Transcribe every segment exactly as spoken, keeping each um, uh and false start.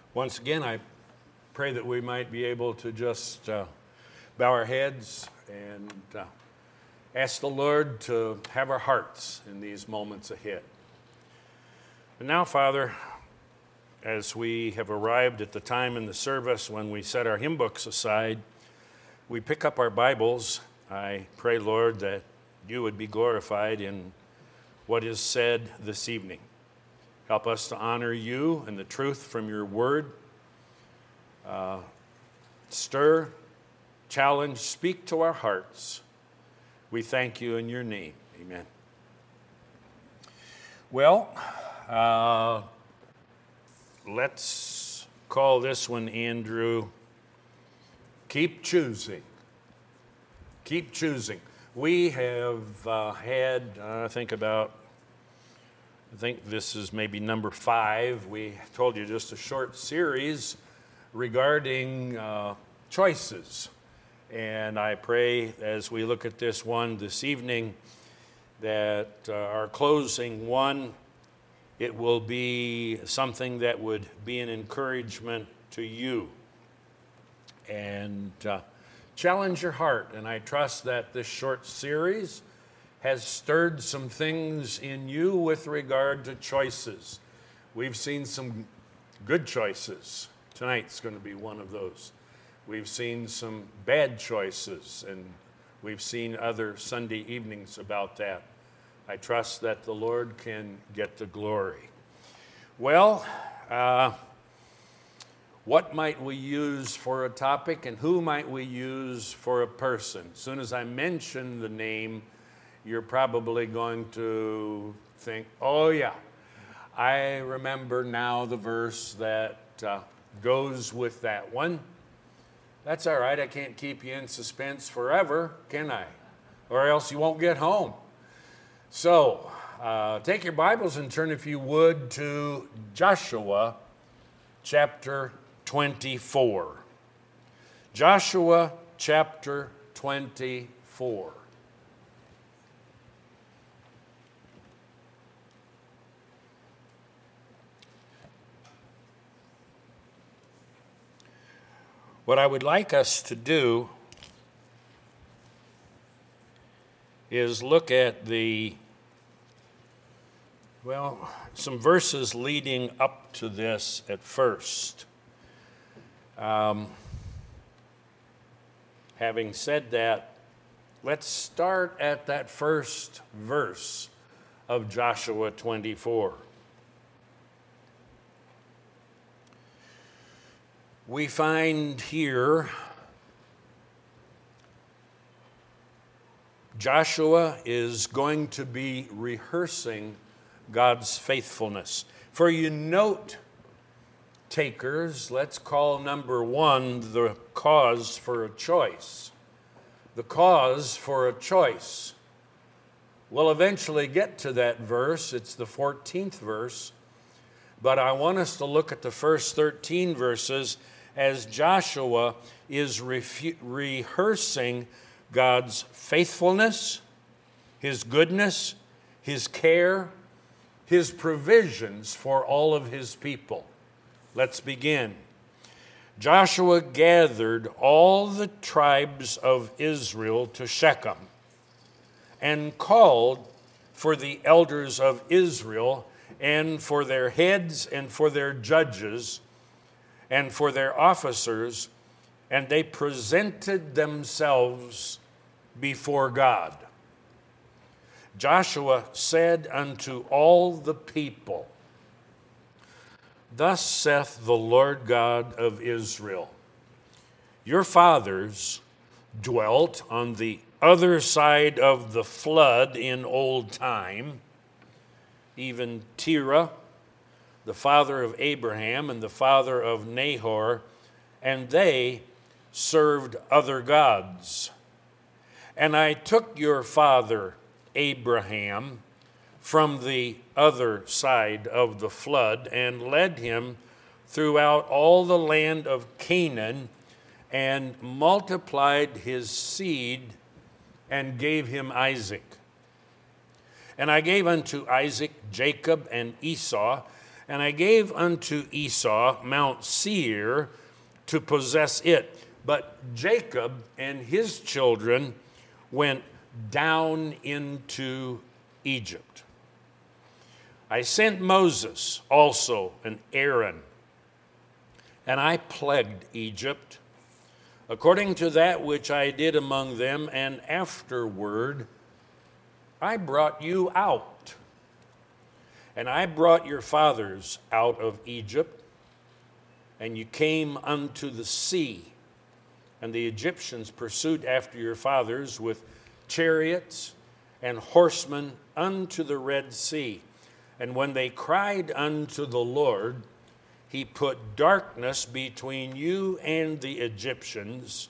Once again, I pray that we might be able to just uh, bow our heads and uh, ask the Lord to have our hearts in these moments ahead. And now, Father, as we have arrived at the time in the service when we set our hymn books aside, we pick up our Bibles. I pray, Lord, that you would be glorified in what is said this evening. Help us to honor you and the truth from your word. Uh, stir, challenge, speak to our hearts. We thank you in your name. Amen. Well, uh, let's call this one, Andrew, Keep Choosing. Keep choosing. We have uh, had, uh, I think about I think this is maybe number five. We told you just a short series regarding uh, choices. And I pray as we look at this one this evening that uh, our closing one, it will be something that would be an encouragement to you and uh, challenge your heart. And I trust that this short series has stirred some things in you with regard to choices. We've seen some good choices. Tonight's going to be one of those. We've seen some bad choices, and we've seen other Sunday evenings about that. I trust that the Lord can get the glory. Well, uh, what might we use for a topic, and who might we use for a person? As soon as I mention the name, you're probably going to think, oh yeah, I remember now the verse that uh, goes with that one. That's all right, I can't keep you in suspense forever, can I? Or else you won't get home. So, uh, take your Bibles and turn, if you would, to Joshua chapter twenty-four. Joshua chapter twenty-four. What I would like us to do is look at the, well, some verses leading up to this at first. Um, having said that, let's start at that first verse of Joshua twenty-four. We find here Joshua is going to be rehearsing God's faithfulness. For you note takers, let's call number one the cause for a choice. The cause for a choice. We'll eventually get to that verse. It's the fourteenth verse. But I want us to look at the first thirteen verses as Joshua is refu- rehearsing God's faithfulness, his goodness, his care, his provisions for all of his people. Let's begin. Joshua gathered all the tribes of Israel to Shechem and called for the elders of Israel and for their heads and for their judges and for their officers, and they presented themselves before God. Joshua said unto all the people, Thus saith the Lord God of Israel, Your fathers dwelt on the other side of the flood in old time, even Terah, the father of Abraham and the father of Nahor, and they served other gods. And I took your father Abraham from the other side of the flood and led him throughout all the land of Canaan and multiplied his seed and gave him Isaac. And I gave unto Isaac Jacob and Esau, And I gave unto Esau Mount Seir to possess it. But Jacob and his children went down into Egypt. I sent Moses also and Aaron, and I plagued Egypt, according to that which I did among them, and afterward I brought you out. And I brought your fathers out of Egypt, and you came unto the sea, and the Egyptians pursued after your fathers with chariots and horsemen unto the Red Sea. And when they cried unto the Lord, he put darkness between you and the Egyptians,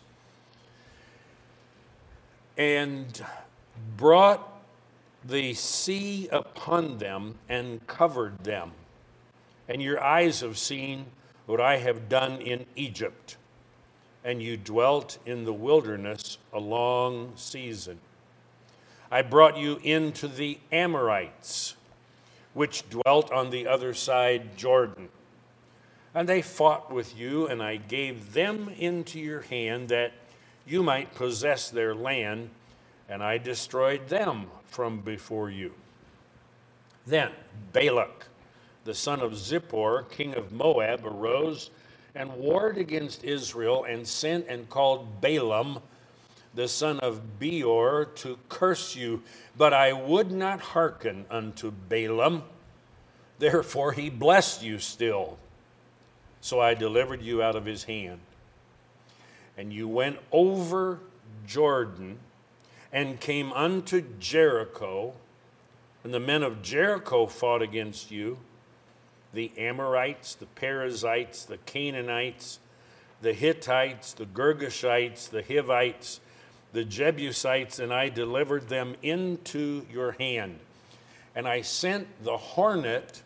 and brought the sea upon them and covered them. And your eyes have seen what I have done in Egypt, and you dwelt in the wilderness a long season. I brought you into the Amorites, which dwelt on the other side Jordan. And they fought with you, and I gave them into your hand that you might possess their land, and I destroyed them from before you. Then Balak, the son of Zippor, king of Moab, arose and warred against Israel, and sent and called Balaam, the son of Beor, to curse you. But I would not hearken unto Balaam, therefore he blessed you still. So I delivered you out of his hand. And you went over Jordan and came unto Jericho, and the men of Jericho fought against you, the Amorites, the Perizzites, the Canaanites, the Hittites, the Girgashites, the Hivites, the Jebusites, and I delivered them into your hand. And I sent the hornet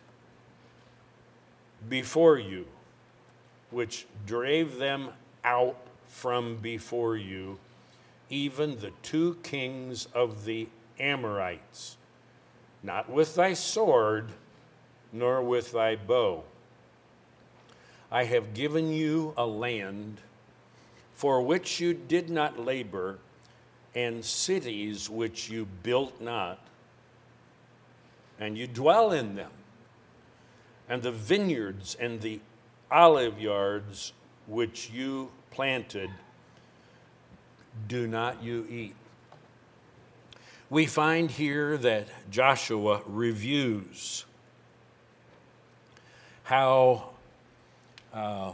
before you, which drave them out from before you, even the two kings of the Amorites, not with thy sword, nor with thy bow. I have given you a land for which you did not labor, and cities which you built not, and you dwell in them, and the vineyards and the olive yards which you planted, do not you eat. We find here that Joshua reviews how uh,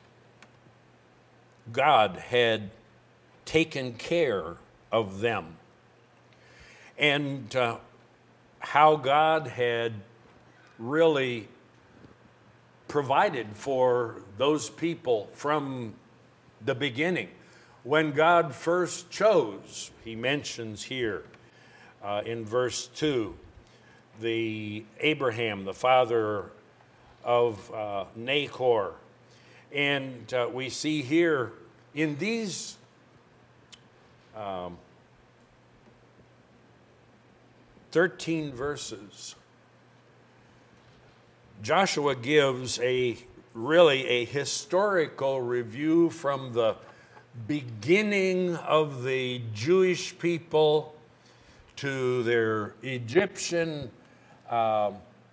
God had taken care of them, and uh, how God had really provided for those people from the beginning. When God first chose, he mentions here uh, in verse two, the Abraham, the father of uh, Nahor. And uh, we see here in these um, thirteen verses, Joshua gives a really a historical review from the beginning of the Jewish people to their Egyptian uh,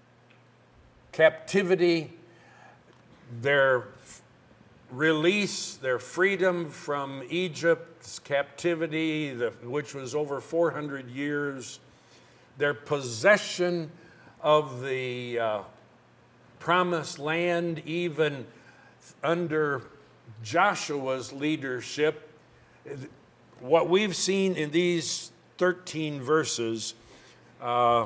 captivity, their release, their freedom from Egypt's captivity, the, which was over four hundred years, their possession of the uh, promised land, even under Joshua's leadership. What we've seen in these thirteen verses, uh,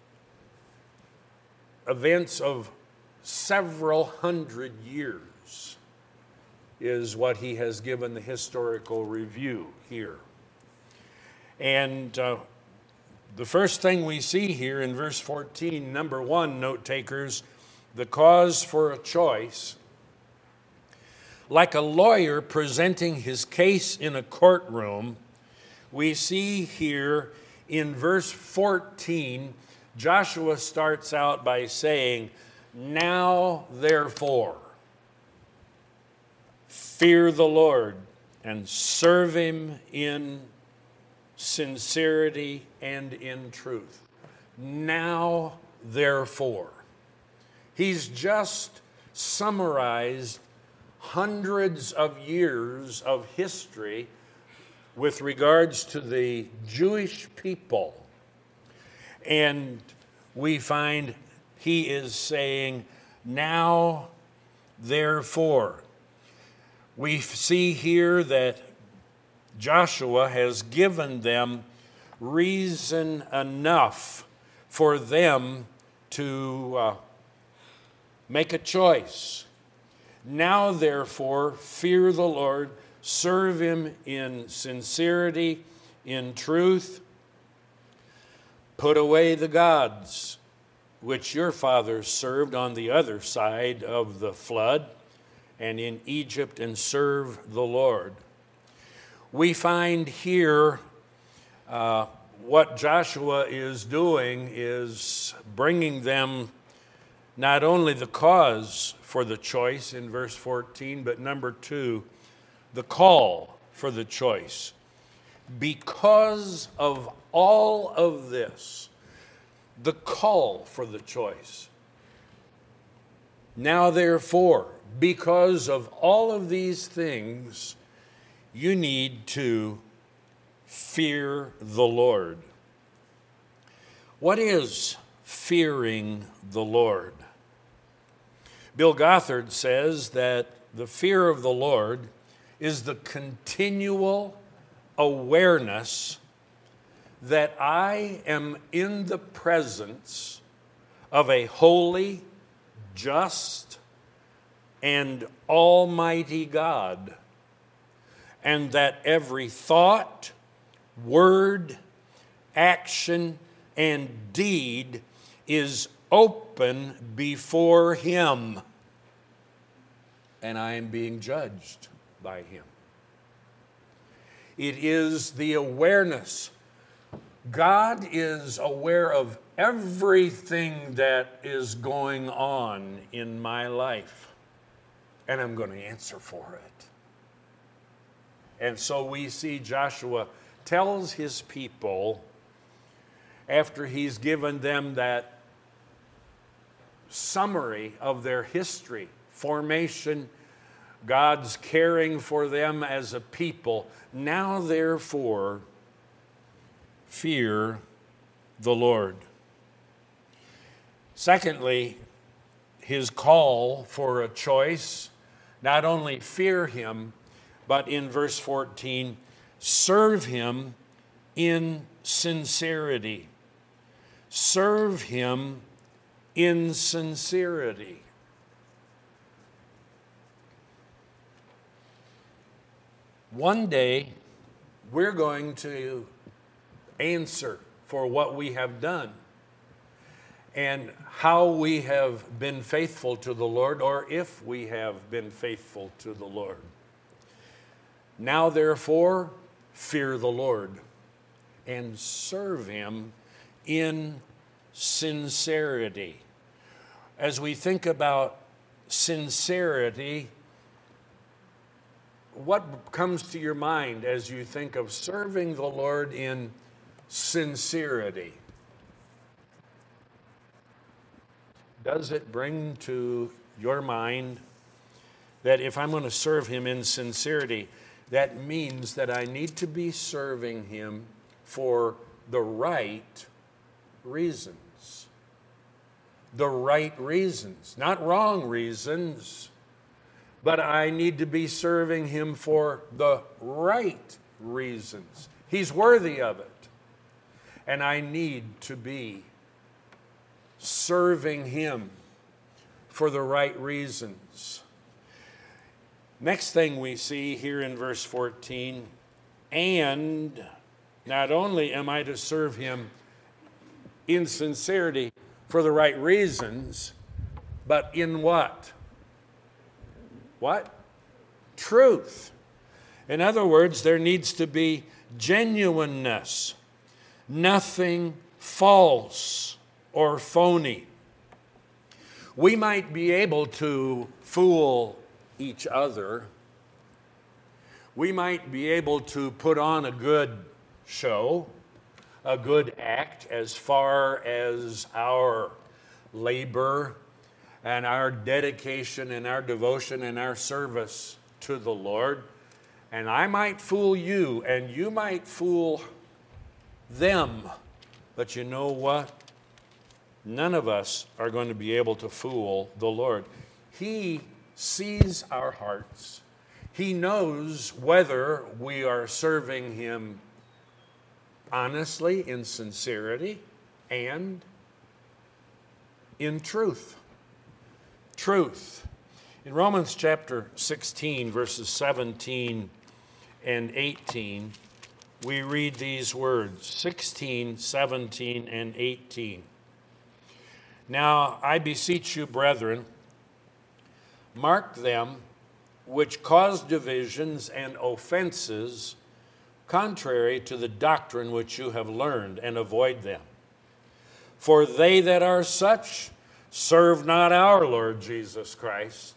events of several hundred years, is what he has given the historical review here. And uh, the first thing we see here in verse fourteen, number one, note takers, the cause for a choice. Like a lawyer presenting his case in a courtroom, we see here in verse fourteen, Joshua starts out by saying, Now, therefore, fear the Lord and serve him in sincerity and in truth. Now, therefore. He's just summarized hundreds of years of history with regards to the Jewish people. And we find he is saying, now, therefore. We see here that Joshua has given them reason enough for them to uh, make a choice. Now, therefore, fear the Lord, serve him in sincerity, in truth. Put away the gods which your fathers served on the other side of the flood and in Egypt, and serve the Lord. We find here uh, what Joshua is doing is bringing them not only the cause for the choice in verse fourteen, but number two, the call for the choice. Because of all of this, the call for the choice. Now, therefore, because of all of these things, you need to fear the Lord. What is fearing the Lord? Bill Gothard says that the fear of the Lord is the continual awareness that I am in the presence of a holy, just, and almighty God, and that every thought, word, action, and deed is open before him, and I am being judged by him. It is the awareness. God is aware of everything that is going on in my life, and I'm going to answer for it. And so we see Joshua tells his people, after he's given them that summary of their history, formation, God's caring for them as a people, now therefore fear the Lord. Secondly, his call for a choice, not only fear him, but in verse fourteen, serve him in sincerity. Serve him in sincerity. One day, we're going to answer for what we have done and how we have been faithful to the Lord, or if we have been faithful to the Lord. Now, therefore, fear the Lord and serve him in sincerity. As we think about sincerity, what comes to your mind as you think of serving the Lord in sincerity? Does it bring to your mind that if I'm going to serve him in sincerity, that means that I need to be serving him for the right reasons? The right reasons, not wrong reasons, but I need to be serving him for the right reasons. He's worthy of it. And I need to be serving him for the right reasons. Next thing we see here in verse fourteen, and not only am I to serve him in sincerity for the right reasons, but in what? What? Truth. In other words, there needs to be genuineness, nothing false or phony. We might be able to fool each other. We might be able to put on a good show, a good act as far as our labor and our dedication and our devotion and our service to the Lord. And I might fool you, and you might fool them. But you know what? None of us are going to be able to fool the Lord. He sees our hearts. He knows whether we are serving Him honestly, in sincerity, and in truth. Truth. In Romans chapter sixteen, verses seventeen and eighteen, we read these words, sixteen, seventeen, and eighteen. Now I beseech you, brethren, mark them which cause divisions and offenses contrary to the doctrine which you have learned, and avoid them. For they that are such serve not our Lord Jesus Christ,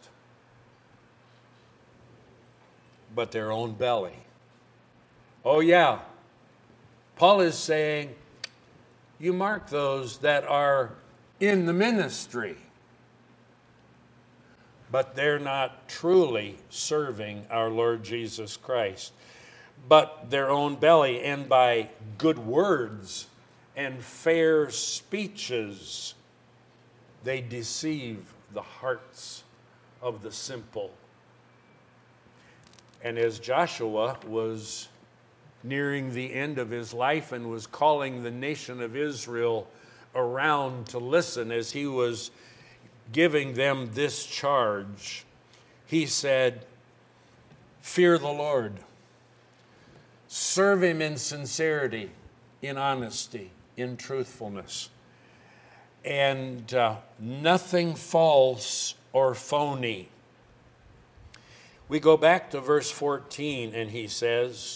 but their own belly. Oh yeah, Paul is saying, you mark those that are in the ministry, but they're not truly serving our Lord Jesus Christ, but their own belly, and by good words and fair speeches they deceive the hearts of the simple. And as Joshua was nearing the end of his life and was calling the nation of Israel around to listen, as he was giving them this charge, he said, fear the Lord. Serve Him in sincerity, in honesty, in truthfulness, and uh, nothing false or phony. We go back to verse fourteen, and he says,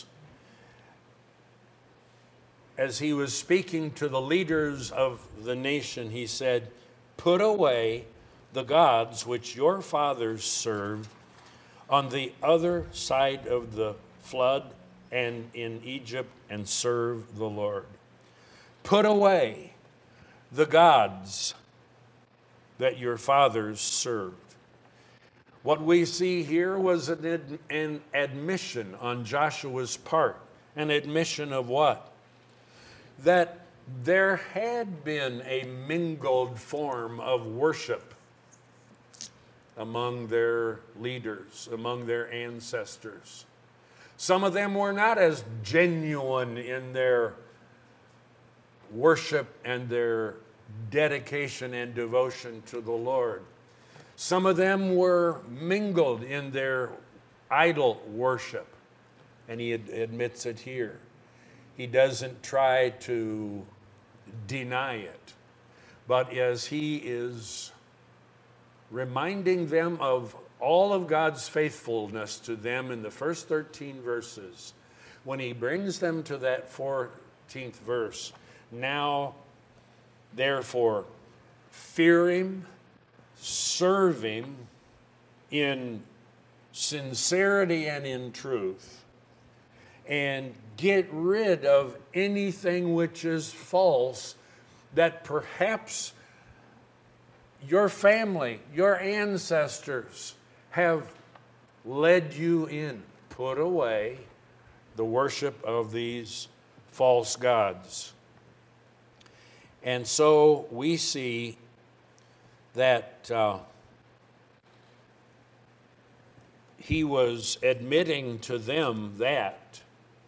as he was speaking to the leaders of the nation, he said, put away the gods which your fathers served on the other side of the flood and in Egypt, and serve the Lord. Put away the gods that your fathers served. What we see here was an, ad, an admission on Joshua's part. An admission of what? That there had been a mingled form of worship among their leaders, among their ancestors. Some of them were not as genuine in their worship and their dedication and devotion to the Lord. Some of them were mingled in their idol worship, and he ad- admits it here. He doesn't try to deny it, but as he is reminding them of all of God's faithfulness to them in the first thirteen verses, when he brings them to that fourteenth verse, now, therefore, fear Him, serve Him in sincerity and in truth, and get rid of anything which is false that perhaps your family, your ancestors have led you in. Put away the worship of these false gods. And so we see that uh, he was admitting to them that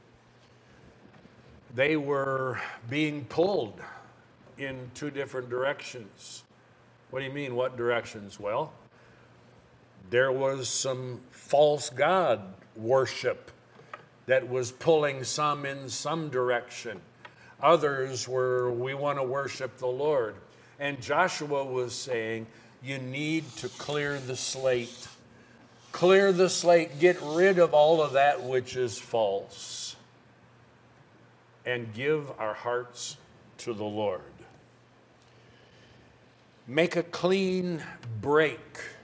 they were being pulled in two different directions. What do you mean, what directions? Well, there was some false god worship that was pulling some in some direction. Others were, we want to worship the Lord. And Joshua was saying, you need to clear the slate. Clear the slate. Get rid of all of that which is false. And give our hearts to the Lord. make a clean break.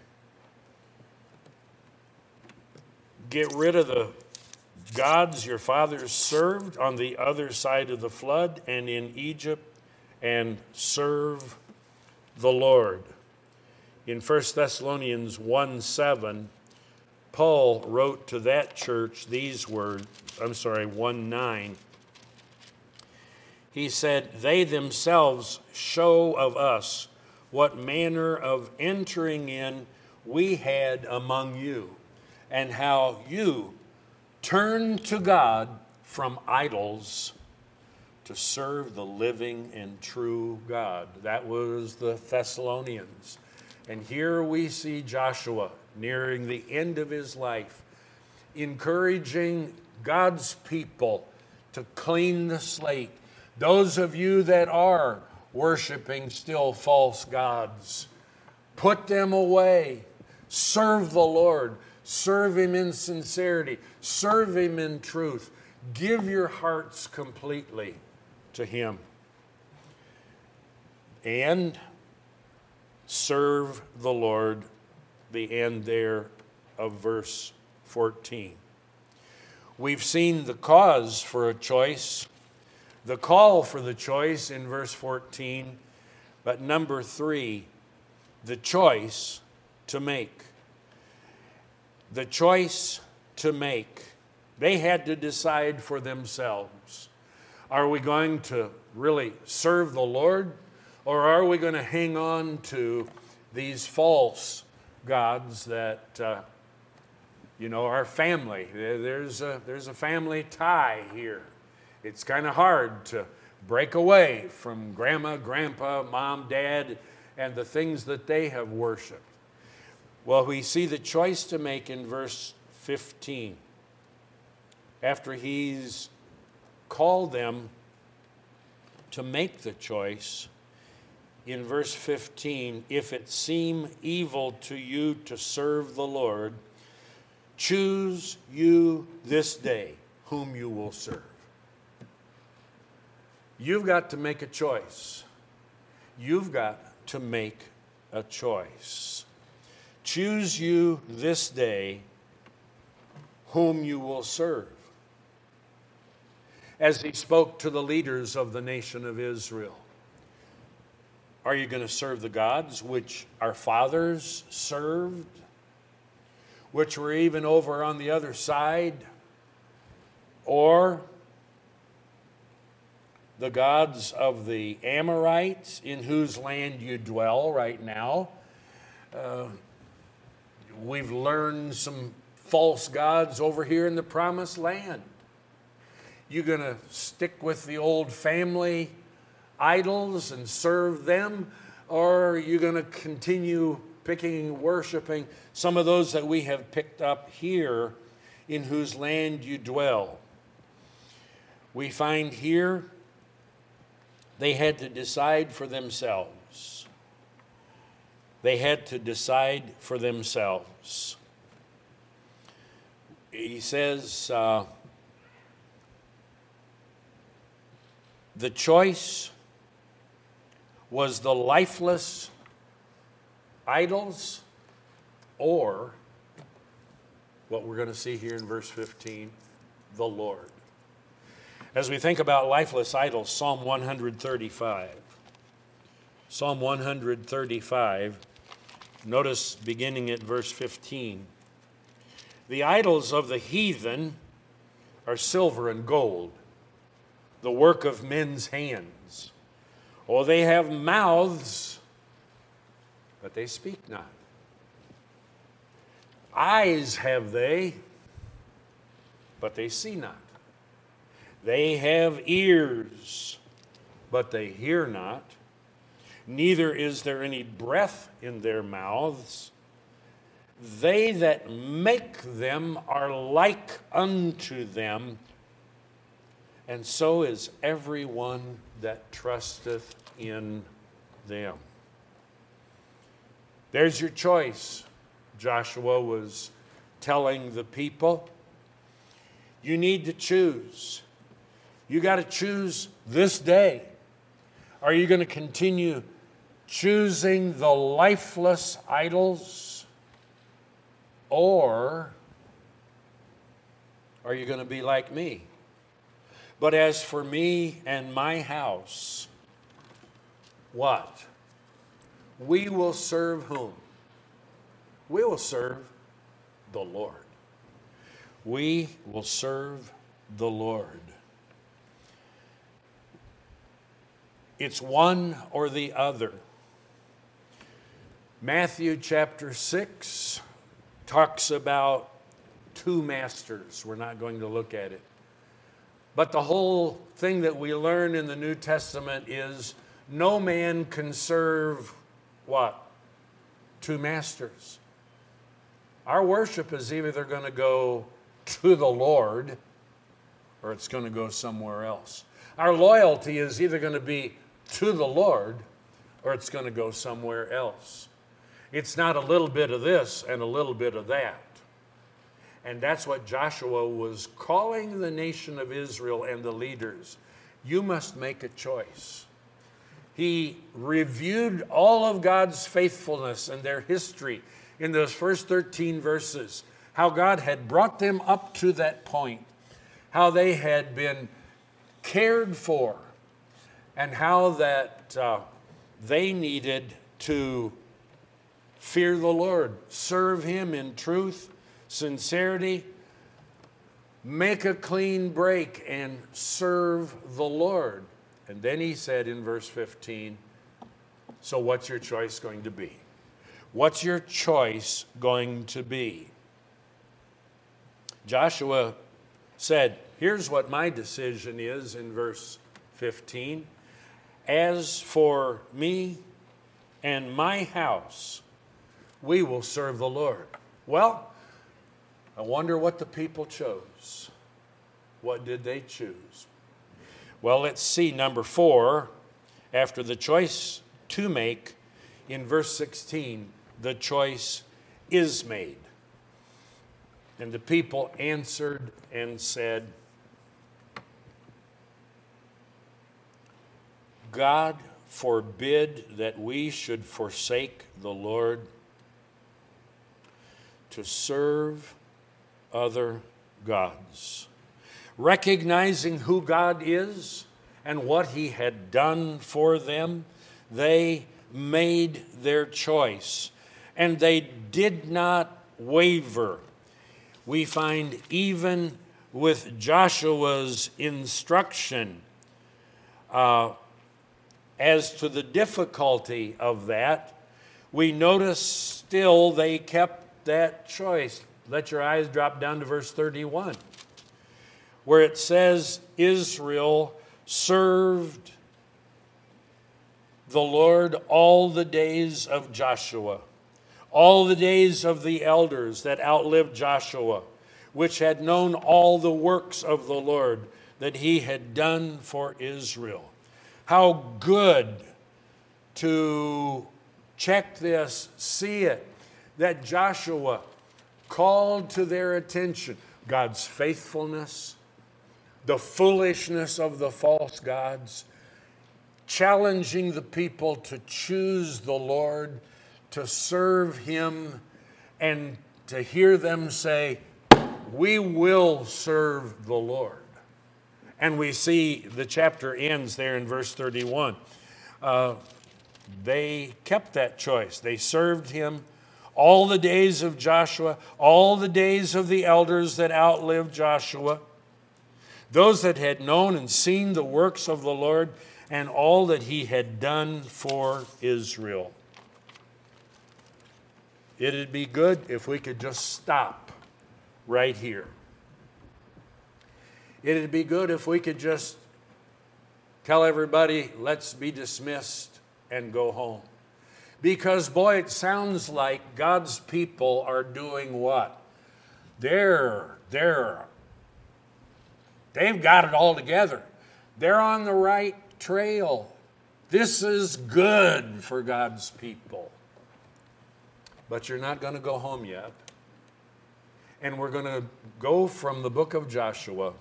Get rid of the gods your fathers served on the other side of the flood and in Egypt, and serve the Lord. In First Thessalonians one seven, Paul wrote to that church these words, I'm sorry, one nine. He said, they themselves show of us what manner of entering in we had among you, and how you turned to God from idols to serve the living and true God. That was the Thessalonians. And here we see Joshua nearing the end of his life, encouraging God's people to clean the slate. Those of you that are worshiping still false gods, put them away. Serve the Lord. Serve him in sincerity. Serve him in truth. Give your hearts completely to him. And serve the Lord, the end there of verse fourteen. We've seen the cause for a choice, the call for the choice in verse fourteen, but number three, the choice to make. The choice to make. They had to decide for themselves. Are we going to really serve the Lord, or are we going to hang on to these false gods that, uh, you know, our family? There's a, there's a family tie here. It's kind of hard to break away from grandma, grandpa, mom, dad, and the things that they have worshiped. Well, we see the choice to make in verse fifteen. After he's called them to make the choice, in verse fifteen, if it seem evil to you to serve the Lord, choose you this day whom you will serve. You've got to make a choice. You've got to make a choice. Choose you this day whom you will serve. As he spoke to the leaders of the nation of Israel, are you going to serve the gods which our fathers served, which were even over on the other side, or the gods of the Amorites in whose land you dwell right now? Uh, we've learned some false gods over here in the Promised Land. You going to stick with the old family idols and serve them, or are you going to continue picking, worshiping some of those that we have picked up here in whose land you dwell? We find here they had to decide for themselves. They had to decide for themselves. He says, uh, the choice was the lifeless idols, or what we're going to see here in verse fifteen, the Lord. As we think about lifeless idols, Psalm one thirty-five. Psalm one thirty-five, notice beginning at verse fifteen. The idols of the heathen are silver and gold, the work of men's hands. Oh, they have mouths, but they speak not. Eyes have they, but they see not. They have ears, but they hear not. Neither is there any breath in their mouths. They that make them are like unto them, and so is everyone that trusteth in them. There's your choice, Joshua was telling the people. You need to choose. You got to choose this day. Are you going to continue choosing the lifeless idols, or are you going to be like me? But as for me and my house, what? We will serve whom? We will serve the Lord. We will serve the Lord. It's one or the other. Matthew chapter six talks about two masters. We're not going to look at it. But the whole thing that we learn in the New Testament is no man can serve what? Two masters. Our worship is either going to go to the Lord or it's going to go somewhere else. Our loyalty is either going to be to the Lord or it's going to go somewhere else. It's not a little bit of this and a little bit of that. And that's what Joshua was calling the nation of Israel and the leaders. You must make a choice. He reviewed all of God's faithfulness and their history in those first thirteen verses, how God had brought them up to that point, how they had been cared for, and how that uh, they needed to fear the Lord, serve Him in truth, sincerity, make a clean break, and serve the Lord. And then he said in verse fifteen, so what's your choice going to be? What's your choice going to be? Joshua said, here's what my decision is in verse fifteen. As for me and my house, we will serve the Lord. Well, I wonder what the people chose. What did they choose? Well, let's see number four. After the choice to make, in verse sixteen, the choice is made. And the people answered and said, God forbid that we should forsake the Lord to serve other gods. Recognizing who God is and what He had done for them, they made their choice, and they did not waver. We find even with Joshua's instruction uh, as to the difficulty of that, we notice still they kept that choice. Let your eyes drop down to verse thirty-one, where it says Israel served the Lord all the days of Joshua, all the days of the elders that outlived Joshua, which had known all the works of the Lord that He had done for Israel. How good to check this, see it, that Joshua called to their attention God's faithfulness, the foolishness of the false gods, challenging the people to choose the Lord, to serve Him, and to hear them say, we will serve the Lord. And we see the chapter ends there in verse thirty-one. Uh, they kept that choice. They served Him all the days of Joshua, all the days of the elders that outlived Joshua, those that had known and seen the works of the Lord and all that He had done for Israel. It'd be good if we could just stop right here. It'd be good if we could just tell everybody, let's be dismissed and go home. Because, boy, it sounds like God's people are doing what? They're, they're, they've got it all together. They're on the right trail. This is good for God's people. But you're not going to go home yet. And we're going to go from the book of Joshua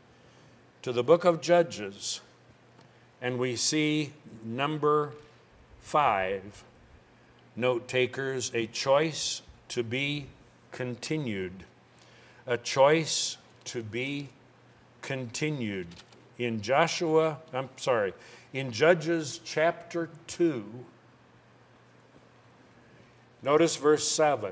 to the book of Judges. And we see number five, note takers, a choice to be continued. A choice to be continued. In Joshua, I'm sorry, in Judges chapter two, notice verse seven.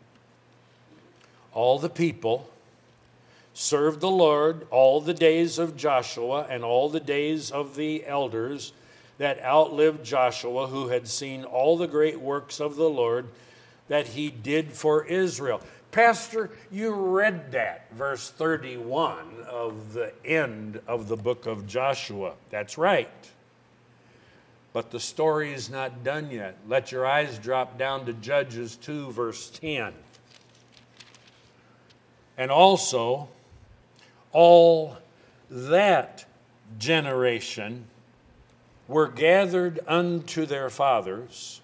All the people served the Lord all the days of Joshua and all the days of the elders that outlived Joshua, who had seen all the great works of the Lord that he did for Israel. Pastor, you read that, verse thirty-one of the end of the book of Joshua. That's right. But the story is not done yet. Let your eyes drop down to Judges two, verse ten. And also, all that generation were gathered unto their fathers,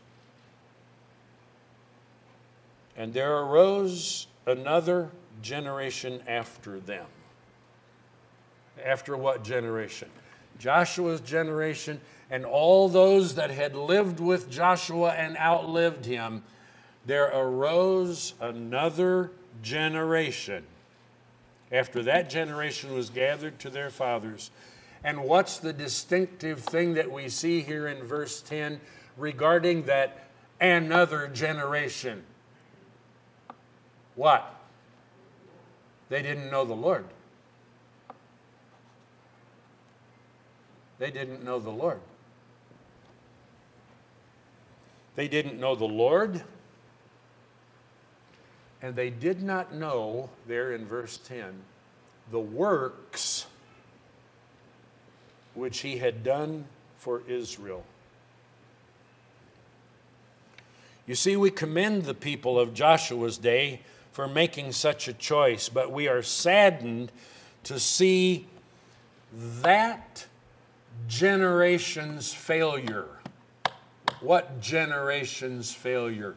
and there arose another generation after them. After what generation? Joshua's generation, and all those that had lived with Joshua and outlived him, there arose another generation. After that generation was gathered to their fathers. And what's the distinctive thing that we see here in verse ten regarding that another generation? What? They didn't know the Lord. They didn't know the Lord. They didn't know the Lord. And they did not know, there in verse ten, the works which he had done for Israel. You see, we commend the people of Joshua's day for making such a choice, but we are saddened to see that generation's failure. What generation's failure?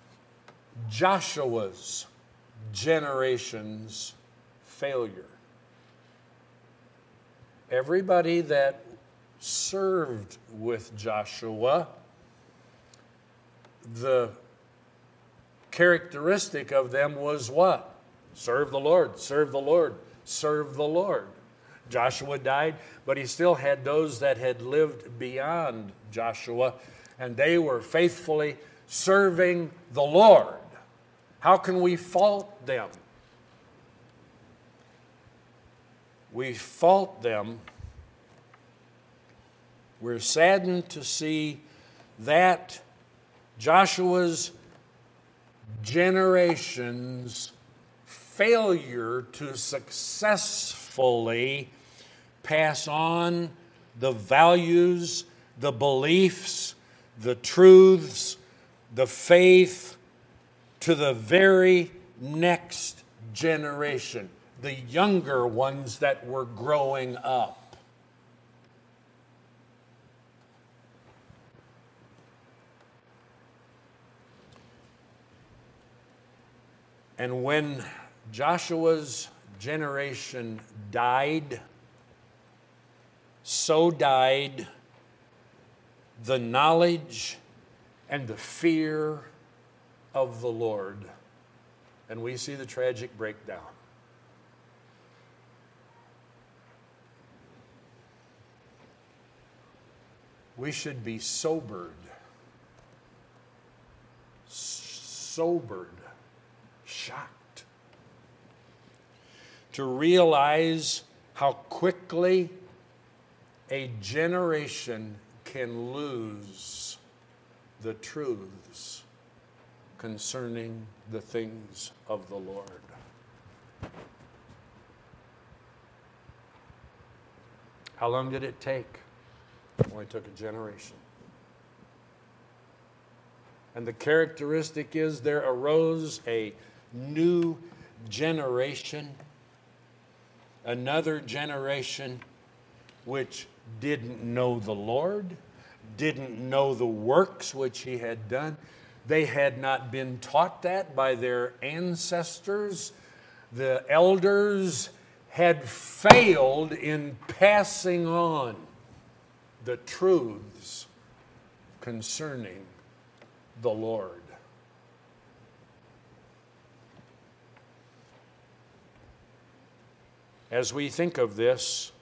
Joshua's generation's failure. Everybody that served with Joshua, the characteristic of them was what? Serve the Lord, serve the Lord, serve the Lord. Joshua died, but he still had those that had lived beyond Joshua, and they were faithfully serving the Lord. How can we fault them? We fault them. We're saddened to see that Joshua's generation's failure to successfully pass on the values, the beliefs, the truths, the faith to the very next generation, the younger ones that were growing up. And when Joshua's generation died, so died the knowledge and the fear of the Lord. And we see the tragic breakdown. We should be sobered, sobered, shocked, to realize how quickly a generation can lose the truths concerning the things of the Lord. How long did it take? It only took a generation. And the characteristic is there arose a new generation, another generation which didn't know the Lord, didn't know the works which he had done. They had not been taught that by their ancestors. The elders had failed in passing on the truths concerning the Lord. As we think of this,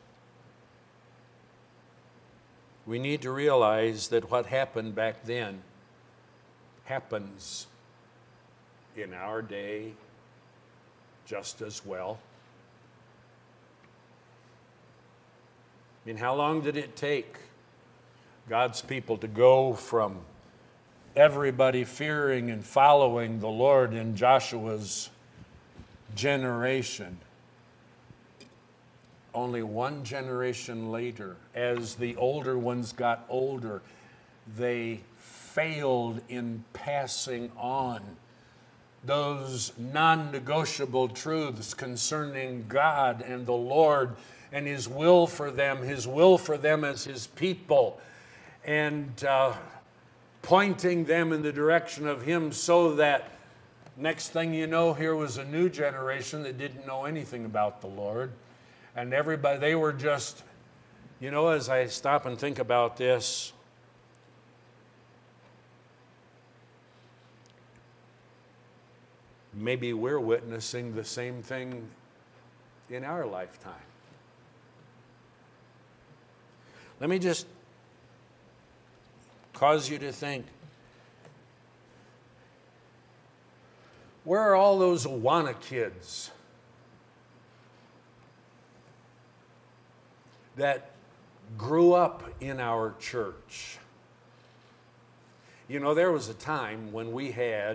we need to realize that what happened back then happens in our day just as well. I mean, how long did it take God's people to go from everybody fearing and following the Lord in Joshua's generation? Only one generation later, as the older ones got older, they failed in passing on those non-negotiable truths concerning God and the Lord and His will for them, His will for them as His people, and uh, pointing them in the direction of Him, so that next thing you know, here was a new generation that didn't know anything about the Lord. And everybody, they were just, you know, as I stop and think about this, maybe we're witnessing the same thing in our lifetime. Let me just cause you to think, where are all those Awana kids that grew up in our church? You know, there was a time when we had,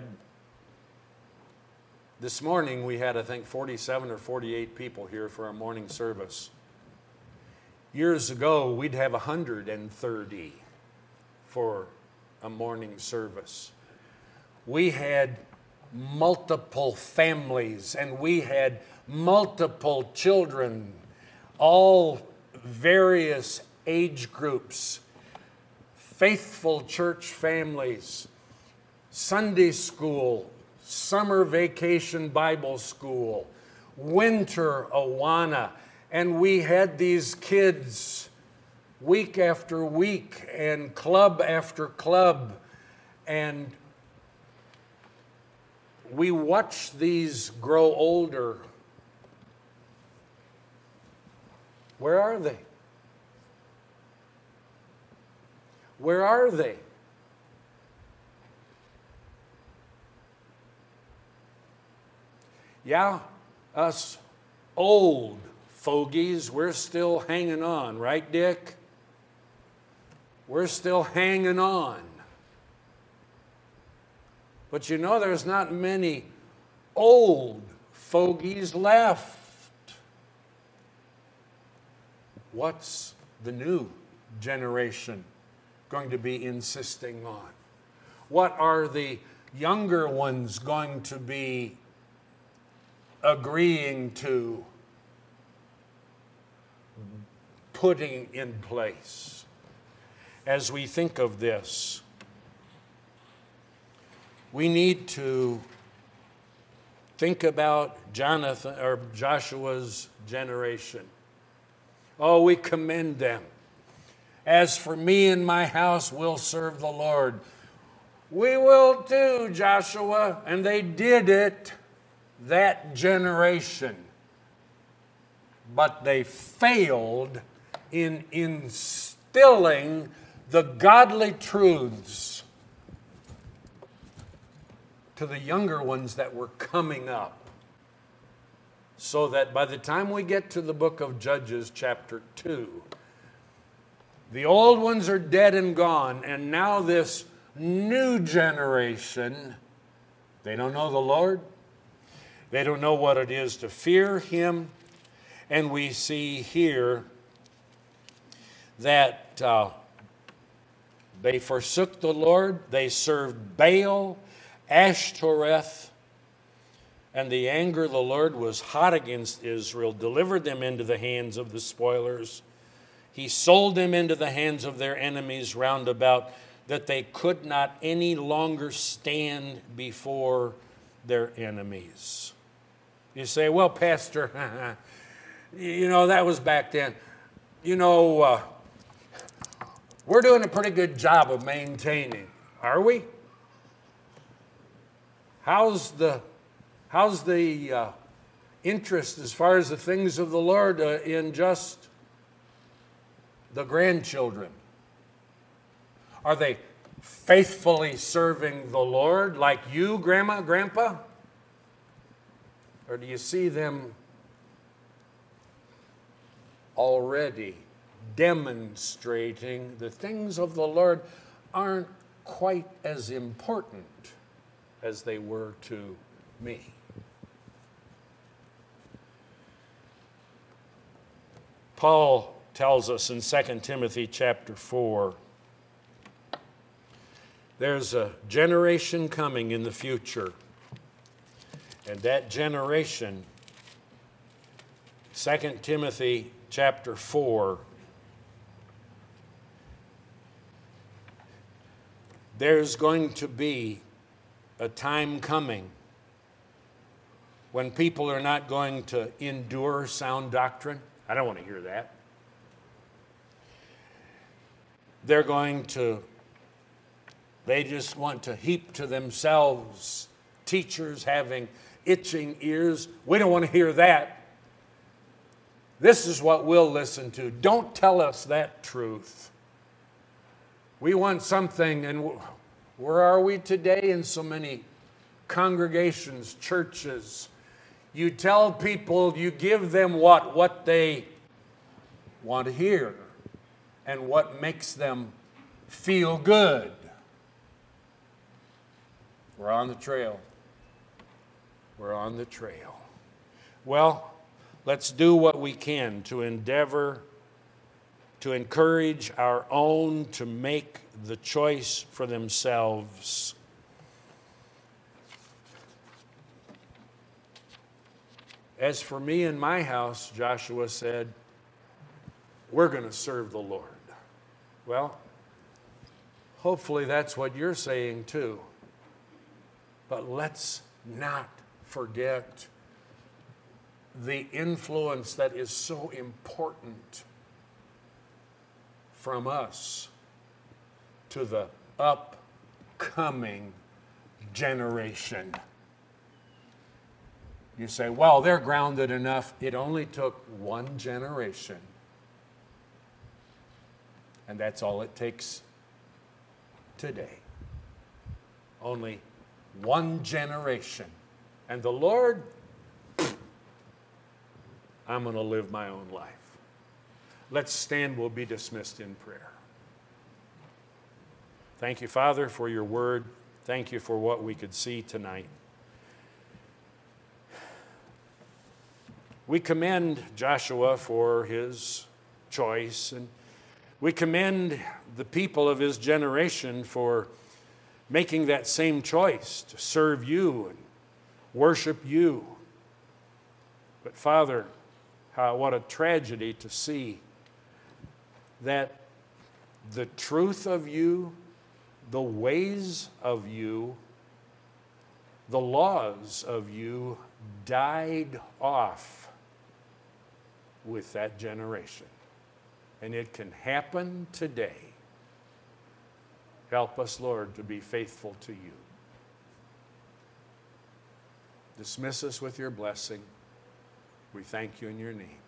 this morning we had, I think, forty-seven or forty-eight people here for our morning service. Years ago, we'd have one hundred thirty for a morning service. We had multiple families, and we had multiple children, all various age groups, faithful church families, Sunday school, summer vacation Bible school, winter Awana, and we had these kids week after week and club after club, and we watched these grow older. Where are they? Where are they? Yeah, us old fogies, we're still hanging on, right, Dick? We're still hanging on. But you know, there's not many old fogies left. What's the new generation going to be insisting on? What are the younger ones going to be agreeing to putting in place? As we think of this, we need to think about Jonathan or Joshua's generation. Oh, we commend them. As for me and my house, we'll serve the Lord. We will too, Joshua. And they did it, that generation. But they failed in instilling the godly truths to the younger ones that were coming up. So that by the time we get to the book of Judges chapter two, the old ones are dead and gone, and now this new generation, they don't know the Lord. They don't know what it is to fear Him. And we see here that uh, they forsook the Lord. They served Baal, Ashtoreth, and the anger of the Lord was hot against Israel, delivered them into the hands of the spoilers. He sold them into the hands of their enemies round about, that they could not any longer stand before their enemies. You say, well, Pastor, you know, that was back then. You know, uh, we're doing a pretty good job of maintaining, are we? How's the, how's the uh, interest as far as the things of the Lord uh, in just the grandchildren? Are they faithfully serving the Lord like you, Grandma, Grandpa? Or do you see them already demonstrating the things of the Lord aren't quite as important as they were to me? Paul tells us in Second Timothy chapter four, there's a generation coming in the future, and that generation, Second Timothy chapter four, there's going to be a time coming when people are not going to endure sound doctrine. I don't want to hear that. They're going to, they just want to heap to themselves teachers having itching ears. We don't want to hear that. This is what we'll listen to. Don't tell us that truth. We want something, and where are we today in so many congregations, churches? You tell people, you give them what? What they want to hear and what makes them feel good. We're on the trail. We're on the trail. Well, let's do what we can to endeavor to encourage our own to make the choice for themselves. As for me and my house, Joshua said, we're going to serve the Lord. Well, hopefully that's what you're saying too. But let's not forget the influence that is so important from us to the upcoming generation. You say, well, they're grounded enough. It only took one generation. And that's all it takes today. Only one generation. And the Lord, I'm going to live my own life. Let's stand. We'll be dismissed in prayer. Thank you, Father, for your word. Thank you for what we could see tonight. We commend Joshua for his choice, and we commend the people of his generation for making that same choice to serve you and worship you. But Father, how, what a tragedy to see that the truth of you, the ways of you, the laws of you died off with that generation. And it can happen today. Help us, Lord, to be faithful to you. Dismiss us with your blessing. We thank you in your name.